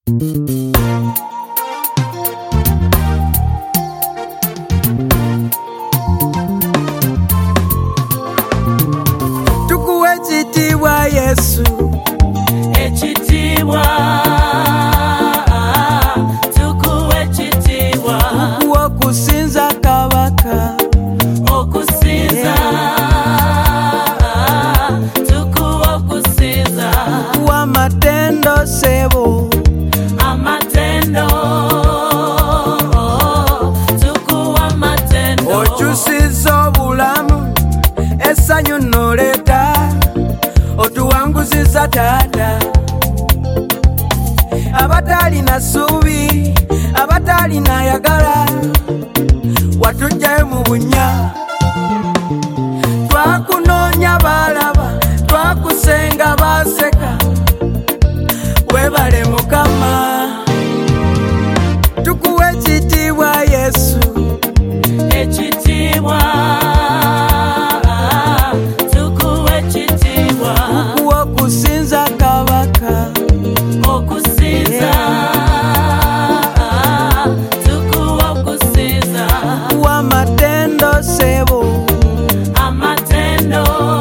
Tukuwe ekitiibwa Yesu, ekitiibwa tukuwe ekitiibwa, tukuwe okusinza kabaka, okusinza tukuwe okusinza, tukuwe amatendo sebo, amatendo tukuwe amatendo, okyusiza obulamu essanyu noleeta, otuwanguziza taata. Abatalina ssuubi, abatalina yagala, watujjayo mu bunnya. Twakunoonya balaba, twakusenga baseka, weebale Mukama. Tukuwe ekitiibwa Yesu, ekitiibwa tukuwe ekitiibwa, tukuwe okusinza kabaka, okusinza tukuwe okusinza, tukuwe amatendo sebo, amatendo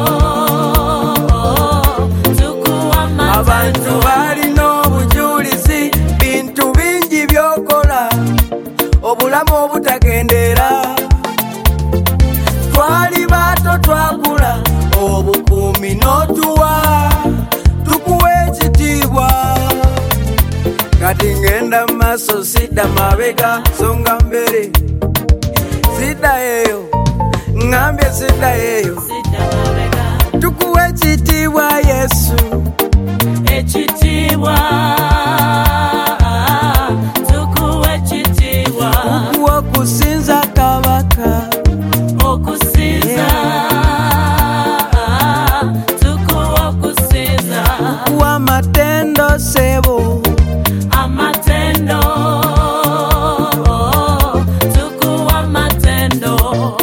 tukuwe abantu amatendo, balina obujulizi bintu bingi byokola, obulamu obutagendera. Twali bato twakula, obukuumi n'otuwa, tukuwe ekitiibwa. Kati ngenda mu maaso sidda mabega, songa mbere sidda eyo, ngambye sidda eyo. sidda mabega, Tukuwe ekitiibwa Yesu, ekitiibwa tukuwe ekitiibwa, tukuwe okusinza kabaka, okusinza tukuwe okusinza, tukuwe amatendo sebo, amatendo tukuwe amatendo,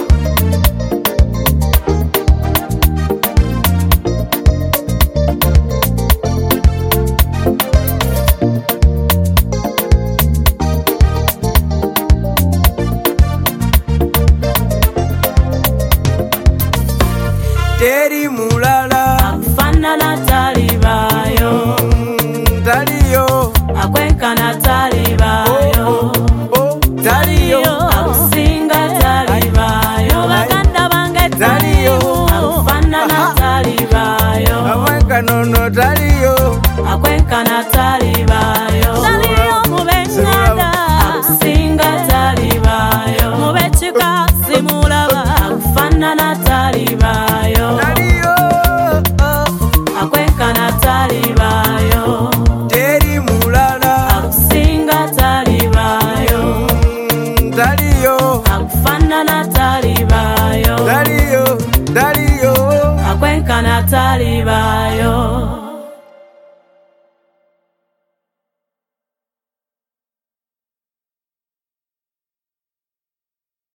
teri mulala, akufaanana talibaayo, taliyo, akwenkana talibaayo, taliyo, akusinga talibaayo, baganda bange taliyo, akufaanana talibaayo, amwenkanono taliyo, akwenkana talibaayo, taliyo mubenganda, akusinga talibaayo, mubekika simulaba, akufaanana talibaayo, taliyo, akwenkana talibaayo, teri mulala, akusinga talibaayo, taliyo, akufaanana talibaayo, taliyo, akwenkana talibaayo.